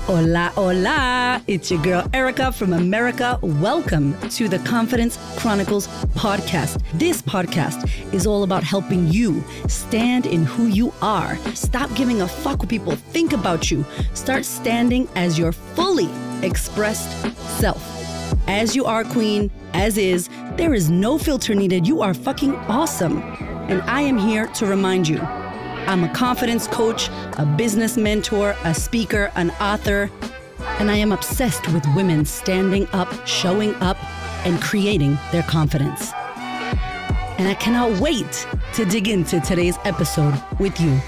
Hola, hola. It's your girl, Erica from America. Welcome to the Confidence Chronicles podcast. This podcast is all about helping you stand in who you are. Stop giving a fuck what people think about you. Start standing as your fully expressed self. As you are, queen, as is, there is no filter needed. You are fucking awesome. And I am here to remind you, I'm a confidence coach, a business mentor, a speaker, an author, and I am obsessed with women standing up, showing up, and creating their confidence. And I cannot wait to dig into today's episode with you.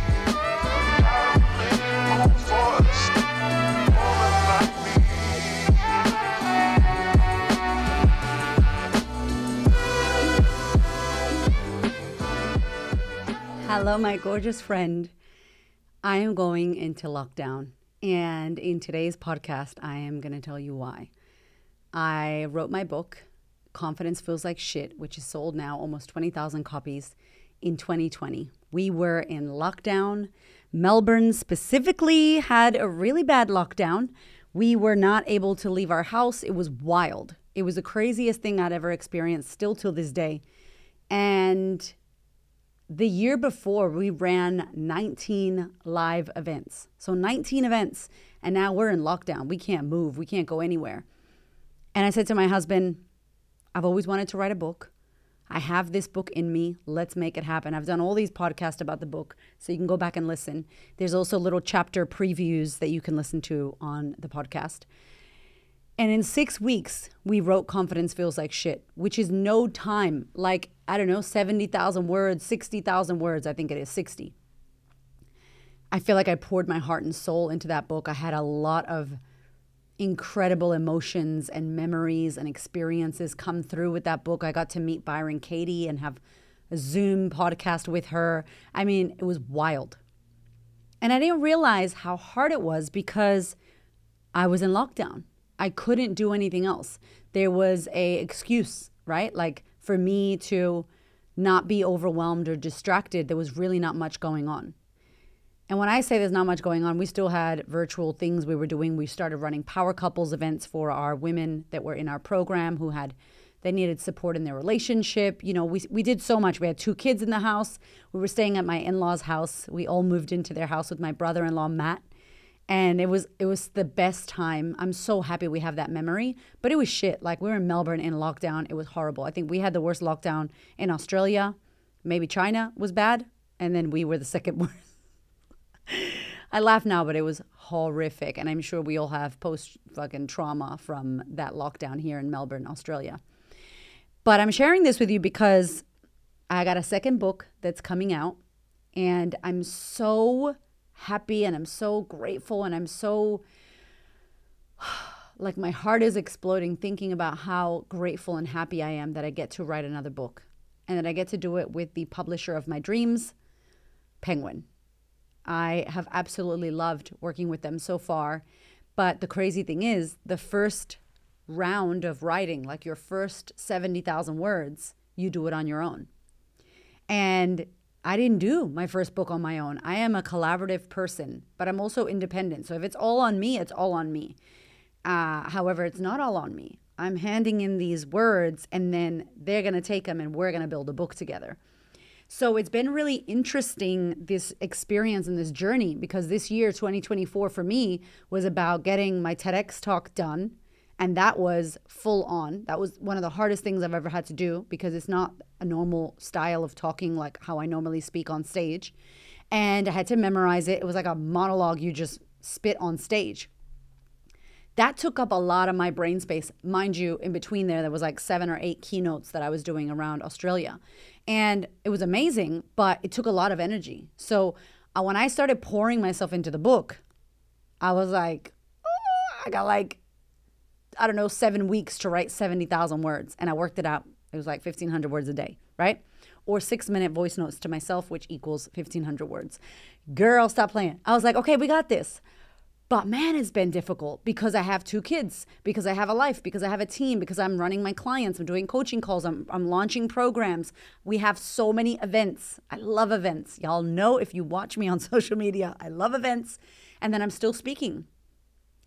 Hello, my gorgeous friend. I am going into lockdown, and in today's podcast, I am going to tell you why. I wrote my book, Confidence Feels Like Shit, which is sold now almost 20,000 copies in 2020. We were in lockdown. Melbourne specifically had a really bad lockdown. We were not able to leave our house. It was wild. It was the craziest thing I'd ever experienced, still till this day. And the year before, we ran 19 live events. So 19 events, and now we're in lockdown. We can't move. We can't go anywhere. And I said to my husband, I've always wanted to write a book. I have this book in me. Let's make it happen. I've done all these podcasts about the book, so you can go back and listen. There's also little chapter previews that you can listen to on the podcast. And in 6 weeks, we wrote Confidence Feels Like Shit, which is no time, like, 70,000 words, 60,000 words. I think it is 60. I feel like I poured my heart and soul into that book. I had a lot of incredible emotions and memories and experiences come through with that book. I got to meet Byron Katie and have a Zoom podcast with her. I mean, it was wild. And I didn't realize how hard it was because I was in lockdown. I couldn't do anything else. There was a excuse, right? Like for me to not be overwhelmed or distracted, there was really not much going on. And when I say there's not much going on, we still had virtual things we were doing. We started running power couples events for our women that were in our program they needed support in their relationship. You know, we did so much. We had 2 kids in the house. We were staying at my in-laws' house. We all moved into their house with my brother-in-law, Matt. And it was the best time. I'm so happy we have that memory. But it was shit. Like, we were in Melbourne in lockdown. It was horrible. I think we had the worst lockdown in Australia. Maybe China was bad. And then we were the second worst. I laugh now, but it was horrific. And I'm sure we all have post-fucking trauma from that lockdown here in Melbourne, Australia. But I'm sharing this with you because I got a second book that's coming out. And I'm so happy and I'm so grateful and I'm so like my heart is exploding thinking about how grateful and happy I am that I get to write another book and that I get to do it with the publisher of my dreams, Penguin. I have absolutely loved working with them so far, but the crazy thing is the first round of writing, like your first 70,000 words, you do it on your own. And I didn't do my first book on my own. I am a collaborative person, but I'm also independent. So if it's all on me, it's all on me. However, it's not all on me. I'm handing in these words and then they're going to take them and we're going to build a book together. So it's been really interesting, this experience and this journey, because this year, 2024 for me was about getting my TEDx talk done. And that was full on. That was one of the hardest things I've ever had to do because it's not a normal style of talking like how I normally speak on stage. And I had to memorize it. It was like a monologue you just spit on stage. That took up a lot of my brain space. Mind you, in between there was like 7 or 8 keynotes that I was doing around Australia. And it was amazing, but it took a lot of energy. So when I started pouring myself into the book, I was like, I got 7 weeks to write 70,000 words. And I worked it out. It was like 1,500 words a day, right? Or 6-minute voice notes to myself, which equals 1,500 words. Girl, stop playing. I was like, okay, we got this. But man, it's been difficult because I have 2 kids, because I have a life, because I have a team, because I'm running my clients, I'm doing coaching calls, I'm launching programs. We have so many events. I love events. Y'all know if you watch me on social media, I love events. And then I'm still speaking.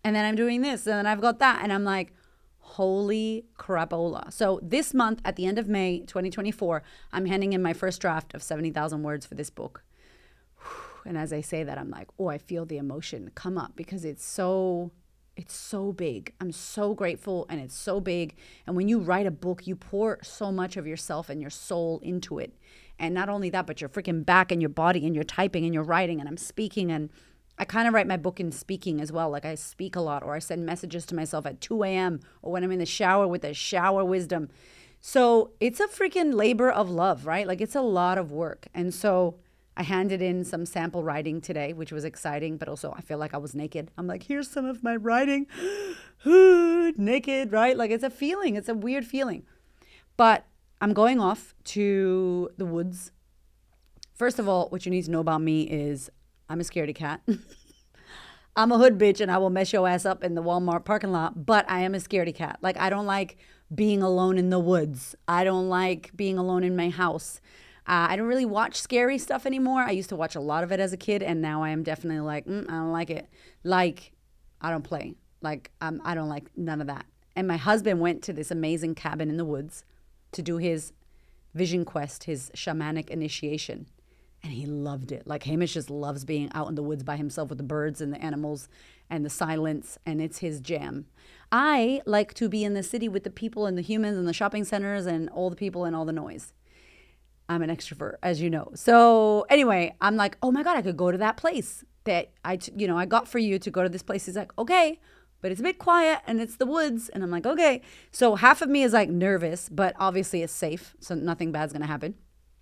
And then I'm doing this, and then I've got that. And I'm like, holy crapola. So this month, at the end of May 2024, I'm handing in my first draft of 70,000 words for this book. And as I say that, I'm like, oh, I feel the emotion come up because it's so big. I'm so grateful, and it's so big. And when you write a book, you pour so much of yourself and your soul into it. And not only that, but your freaking back and your body, and you're typing and you're writing, and I'm speaking. And I kind of write my book in speaking as well. Like I speak a lot, or I send messages to myself at 2 a.m. or when I'm in the shower with a shower wisdom. So it's a freaking labor of love, right? Like it's a lot of work. And so I handed in some sample writing today, which was exciting, but also I feel like I was naked. I'm like, here's some of my writing. Naked, right? Like it's a feeling. It's a weird feeling. But I'm going off to the woods. First of all, what you need to know about me is I'm a scaredy cat. I'm a hood bitch, and I will mess your ass up in the Walmart parking lot, but I am a scaredy cat. Like I don't like being alone in the woods. I don't like being alone in my house. I don't really watch scary stuff anymore. I used to watch a lot of it as a kid, and now I am definitely like, I don't like it. Like, I don't play. Like, I don't like none of that. And my husband went to this amazing cabin in the woods to do his vision quest, his shamanic initiation. And he loved it. Like, Hamish just loves being out in the woods by himself with the birds and the animals and the silence, and it's his jam. I like to be in the city with the people and the humans and the shopping centers and all the people and all the noise. I'm an extrovert, as you know. So anyway, I'm like, oh my God, I could go to that place that I got for you to go to this place. He's like, okay, but it's a bit quiet and it's the woods. And I'm like, okay. So half of me is like nervous, but obviously it's safe. So nothing bad's going to happen.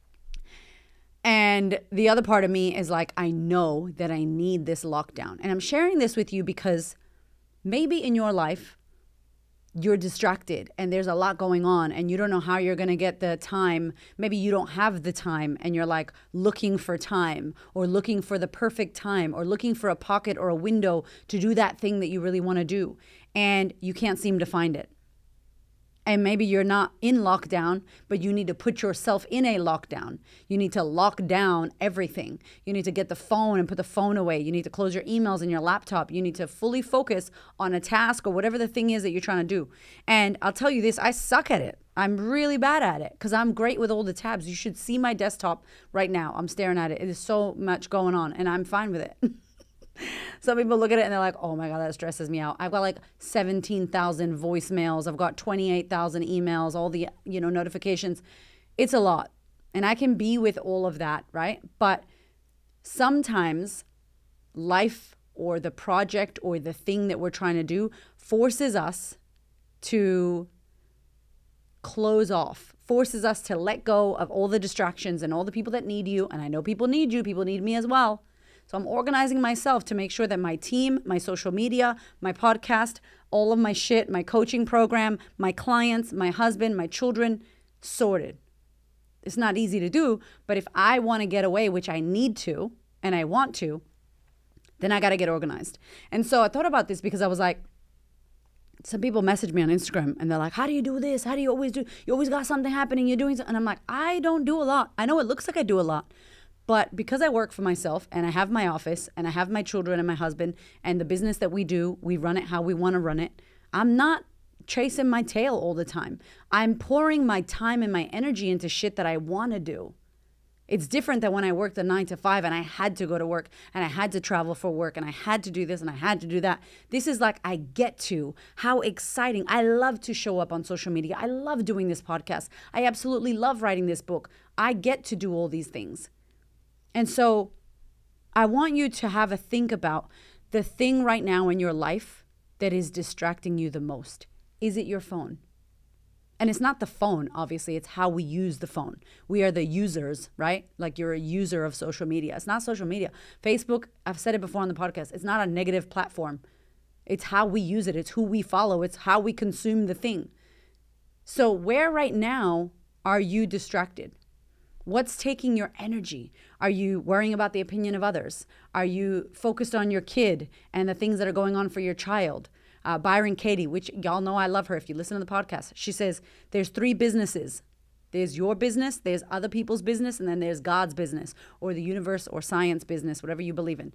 And the other part of me is like, I know that I need this lockdown. And I'm sharing this with you because maybe in your life, you're distracted and there's a lot going on and you don't know how you're going to get the time. Maybe you don't have the time and you're like looking for time or looking for the perfect time or looking for a pocket or a window to do that thing that you really want to do. And you can't seem to find it. And maybe you're not in lockdown, but you need to put yourself in a lockdown. You need to lock down everything. You need to get the phone and put the phone away. You need to close your emails and your laptop. You need to fully focus on a task or whatever the thing is that you're trying to do. And I'll tell you this, I suck at it. I'm really bad at it because I'm great with all the tabs. You should see my desktop right now. I'm staring at it. It is so much going on and I'm fine with it. Some people look at it and they're like, oh my God, that stresses me out. I've got like 17,000 voicemails. I've got 28,000 emails, all the, notifications. It's a lot. And I can be with all of that, right? But sometimes life or the project or the thing that we're trying to do forces us to close off, forces us to let go of all the distractions and all the people that need you. And I know people need you. People need me as well. So I'm organizing myself to make sure that my team, my social media, my podcast, all of my shit, my coaching program, my clients, my husband, my children, sorted. It's not easy to do, but if I want to get away, which I need to, and I want to, then I got to get organized. And so I thought about this because I was like, some people message me on Instagram and they're like, how do you do this? How do you always do? You always got something happening. You're doing something. And I'm like, I don't do a lot. I know it looks like I do a lot. But because I work for myself and I have my office and I have my children and my husband and the business that we do, we run it how we want to run it. I'm not chasing my tail all the time. I'm pouring my time and my energy into shit that I want to do. It's different than when I worked a 9 to 5 and I had to go to work and I had to travel for work and I had to do this and I had to do that. This is like I get to. How exciting. I love to show up on social media. I love doing this podcast. I absolutely love writing this book. I get to do all these things. And so I want you to have a think about the thing right now in your life that is distracting you the most. Is it your phone? And it's not the phone, obviously. It's how we use the phone. We are the users, right? Like you're a user of social media. It's not social media. Facebook, I've said it before on the podcast, it's not a negative platform. It's how we use it. It's who we follow. It's how we consume the thing. So where right now are you distracted? What's taking your energy? Are you worrying about the opinion of others? Are you focused on your kid and the things that are going on for your child? Byron Katie, which y'all know I love her if you listen to the podcast. She says there's 3 businesses. There's your business, there's other people's business, and then there's God's business or the universe or science business, whatever you believe in.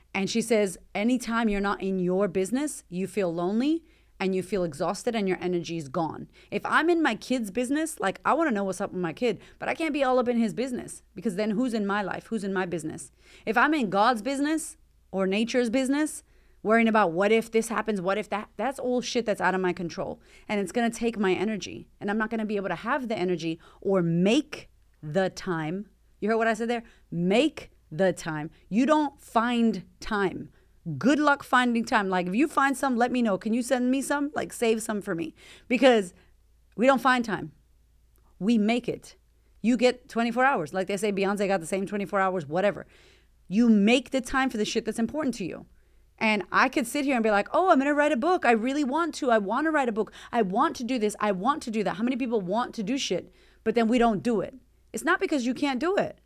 And she says, anytime you're not in your business, you feel lonely and you feel exhausted and your energy is gone. If I'm in my kid's business, like I want to know what's up with my kid, but I can't be all up in his business because then who's in my life? Who's in my business? If I'm in God's business or nature's business, worrying about what if this happens, what if that's all shit that's out of my control. And it's going to take my energy and I'm not going to be able to have the energy or make the time. You heard what I said there? Make the time. You don't find time. Good luck finding time. Like if you find some, let me know. Can you send me some? Like save some for me because we don't find time. We make it. You get 24 hours. Like they say, Beyonce got the same 24 hours, whatever. You make the time for the shit that's important to you. And I could sit here and be like, oh, I'm going to write a book. I really want to. I want to write a book. I want to do this. I want to do that. How many people want to do shit, but then we don't do it? It's not because you can't do it.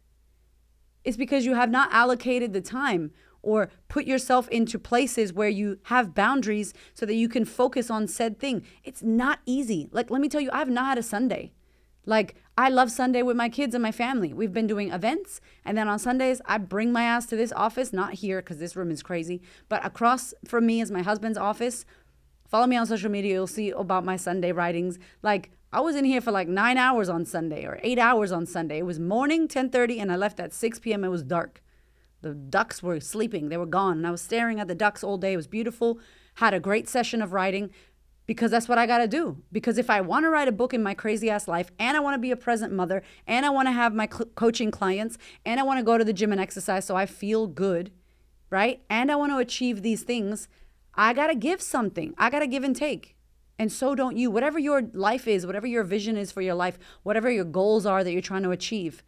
It's because you have not allocated the time or put yourself into places where you have boundaries so that you can focus on said thing. It's not easy. Like, let me tell you, I've not had a Sunday. Like, I love Sunday with my kids and my family. We've been doing events. And then on Sundays, I bring my ass to this office, not here because this room is crazy, but across from me is my husband's office. Follow me on social media. You'll see about my Sunday writings. Like, I was in here for like 9 hours on Sunday or 8 hours on Sunday. It was morning, 10:30, and I left at 6 p.m. It was dark. The ducks were sleeping. They were gone. And I was staring at the ducks all day. It was beautiful. Had a great session of writing because that's what I got to do. Because if I want to write a book in my crazy ass life and I want to be a present mother and I want to have my coaching clients and I want to go to the gym and exercise so I feel good, right? And I want to achieve these things, I got to give something. I got to give and take. And so don't you. Whatever your life is, whatever your vision is for your life, whatever your goals are that you're trying to achieve,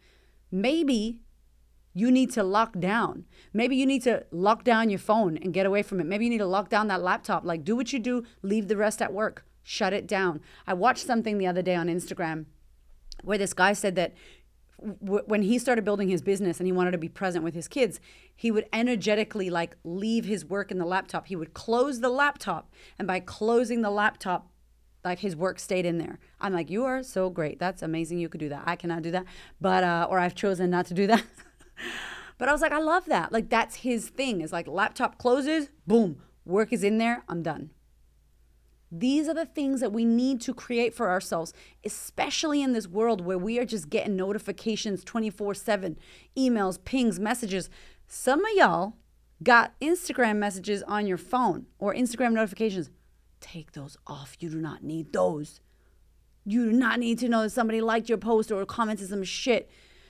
maybe you need to lock down. Maybe you need to lock down your phone and get away from it. Maybe you need to lock down that laptop. Like, do what you do, leave the rest at work. Shut it down. I watched something the other day on Instagram where this guy said that when he started building his business and he wanted to be present with his kids, he would energetically like leave his work in the laptop. He would close the laptop, and by closing the laptop, like his work stayed in there. I'm like, you are so great. That's amazing. You could do that. I cannot do that, but or I've chosen not to do that. But I was like, I love that. Like that's his thing. It's like laptop closes, boom, work is in there. I'm done. These are the things that we need to create for ourselves, especially in this world where we are just getting notifications 24/7, emails, pings, messages. Some of y'all got Instagram messages on your phone or Instagram notifications. Take those off. You do not need those. You do not need to know that somebody liked your post or commented some shit.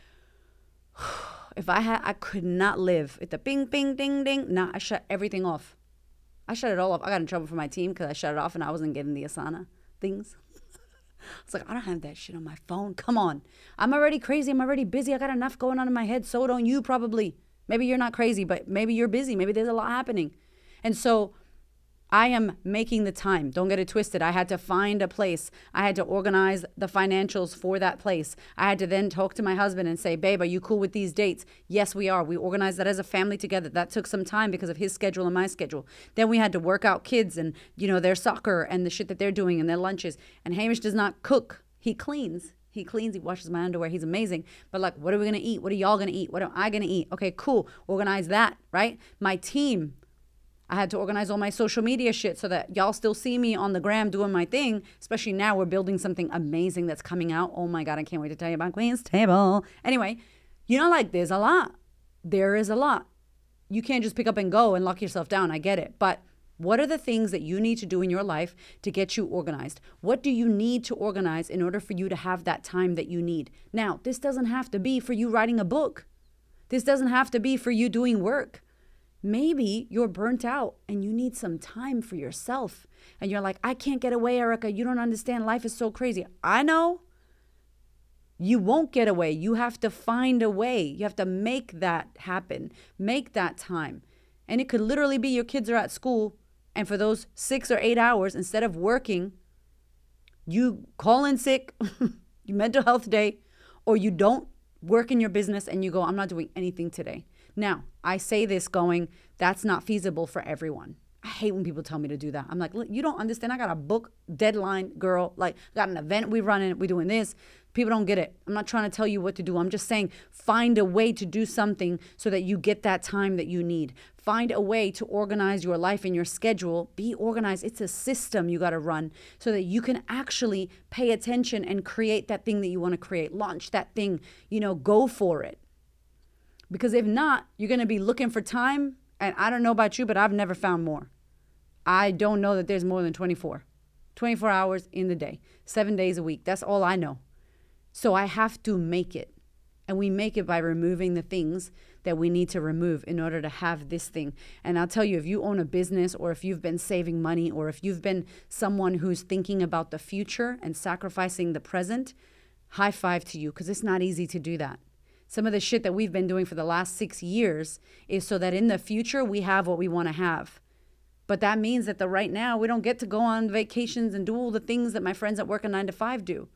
If I could not live with the bing, bing, ding, ding. Nah, I shut everything off. I shut it all off. I got in trouble for my team because I shut it off and I wasn't getting the Asana things. It's like, I don't have that shit on my phone. Come on. I'm already crazy. I'm already busy. I got enough going on in my head. So don't you probably. Maybe you're not crazy, but maybe you're busy. Maybe there's a lot happening. And so I am making the time. Don't get it twisted. I had to find a place. I had to organize the financials for that place. I had to then talk to my husband and say, babe, are you cool with these dates? Yes, we are. We organized that as a family together. That took some time because of his schedule and my schedule. Then we had to work out kids and, their soccer and the shit that they're doing and their lunches. And Hamish does not cook. He cleans. He washes my underwear. He's amazing. But like, what are we going to eat? What are y'all going to eat? What am I going to eat? Okay, cool. Organize that, right? My team. I had to organize all my social media shit so that y'all still see me on the gram doing my thing, especially now we're building something amazing that's coming out. Oh my God, I can't wait to tell you about Queen's Table. Anyway, like there's a lot. There is a lot. You can't just pick up and go and lock yourself down. I get it. But what are the things that you need to do in your life to get you organized? What do you need to organize in order for you to have that time that you need? Now, this doesn't have to be for you writing a book. This doesn't have to be for you doing work. Maybe you're burnt out and you need some time for yourself. And you're like, I can't get away, Erica. You don't understand. Life is so crazy. I know. You won't get away. You have to find a way. You have to make that happen. Make that time. And it could literally be your kids are at school. And for those 6 or 8 hours, instead of working, you call in sick, you mental health day, or you don't work in your business and you go, I'm not doing anything today. Now, I say this going, that's not feasible for everyone. I hate when people tell me to do that. I'm like, look, you don't understand. I got a book deadline, girl. Like, got an event we running. We doing this. People don't get it. I'm not trying to tell you what to do. I'm just saying find a way to do something so that you get that time that you need. Find a way to organize your life and your schedule. Be organized. It's a system you got to run so that you can actually pay attention and create that thing that you want to create. Launch that thing, go for it. Because if not, you're going to be looking for time. And I don't know about you, but I've never found more. I don't know that there's more than 24 hours in the day, 7 days a week. That's all I know. So I have to make it. And we make it by removing the things that we need to remove in order to have this thing. And I'll tell you, if you own a business or if you've been saving money or if you've been someone who's thinking about the future and sacrificing the present, high five to you, because it's not easy to do that. Some of the shit that we've been doing for the last 6 years is so that in the future we have what we want to have. But that means that right now we don't get to go on vacations and do all the things that my friends that work a 9 to 5 do.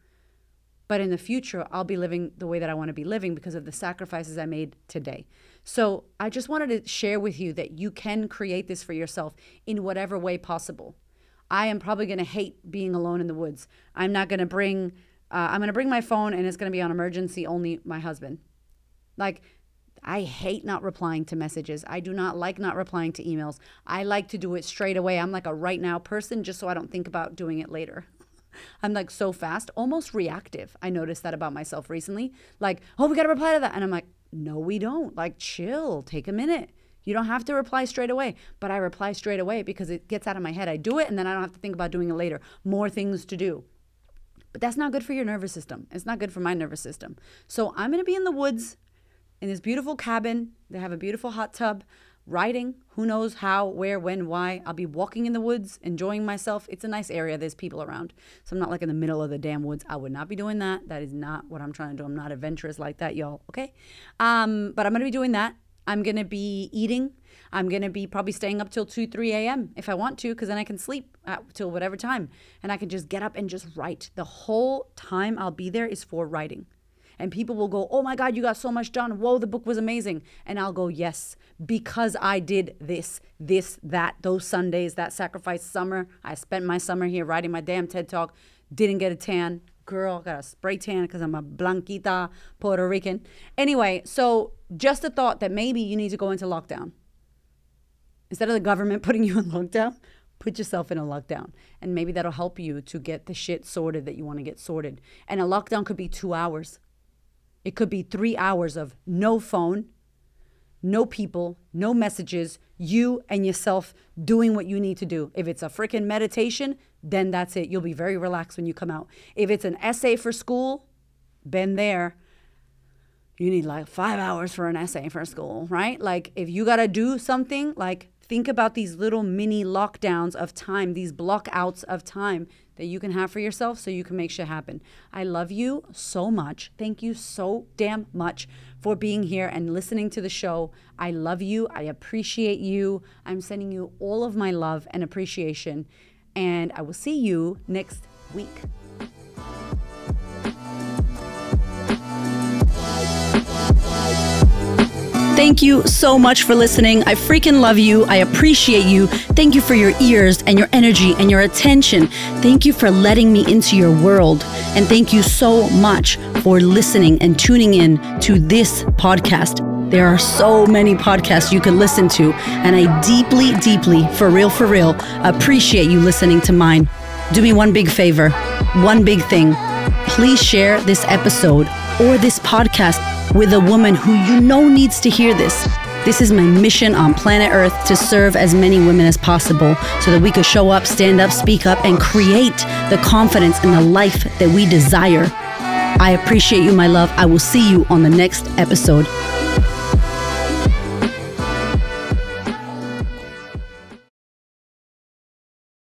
But in the future, I'll be living the way that I want to be living because of the sacrifices I made today. So I just wanted to share with you that you can create this for yourself in whatever way possible. I am probably going to hate being alone in the woods. I'm not going to bring, I'm going to bring my phone and it's going to be on emergency only my husband. Like, I hate not replying to messages. I do not like not replying to emails. I like to do it straight away. I'm like a right now person just so I don't think about doing it later. I'm like so fast, almost reactive. I noticed that about myself recently. Like, oh, we got to reply to that. And I'm like, no, we don't. Like, chill, take a minute. You don't have to reply straight away. But I reply straight away because it gets out of my head. I do it and then I don't have to think about doing it later. More things to do. But that's not good for your nervous system. It's not good for my nervous system. So I'm going to be in the woods in this beautiful cabin. They have a beautiful hot tub, writing, who knows how, where, when, why. I'll be walking in the woods, enjoying myself. It's a nice area. There's people around. So I'm not like in the middle of the damn woods. I would not be doing that. That is not what I'm trying to do. I'm not adventurous like that, y'all. Okay? But I'm going to be doing that. I'm going to be eating. I'm going to be probably staying up till 2, 3 a.m. if I want to, because then I can sleep till whatever time. And I can just get up and just write. The whole time I'll be there is for writing. And people will go, oh my God, you got so much done. Whoa, the book was amazing. And I'll go, yes, because I did this, that, those Sundays, that sacrifice summer. I spent my summer here writing my damn TED Talk. Didn't get a tan. Girl, got a spray tan because I'm a blanquita Puerto Rican. Anyway, so just a thought that maybe you need to go into lockdown. Instead of the government putting you in lockdown, put yourself in a lockdown. And maybe that'll help you to get the shit sorted that you want to get sorted. And a lockdown could be 2 hours. It could be 3 hours of no phone, no people, no messages, you and yourself doing what you need to do. If it's a freaking meditation, then that's it. You'll be very relaxed when you come out. If it's an essay for school, been there. You need like 5 hours for an essay for school, right? Like if you got to do something, like think about these little mini lockdowns of time, these block outs of time that you can have for yourself so you can make shit happen. I love you so much. Thank you so damn much for being here and listening to the show. I love you. I appreciate you. I'm sending you all of my love and appreciation. And I will see you next week. Thank you so much for listening. I freaking love you. I appreciate you. Thank you for your ears and your energy and your attention. Thank you for letting me into your world. And thank you so much for listening and tuning in to this podcast. There are so many podcasts you can listen to, and I deeply, deeply, for real, appreciate you listening to mine. Do me one big favor, one big thing. Please share this episode or this podcast with a woman who you know needs to hear this. This is my mission on planet Earth, to serve as many women as possible so that we could show up, stand up, speak up, and create the confidence and the life that we desire. I appreciate you, my love. I will see you on the next episode.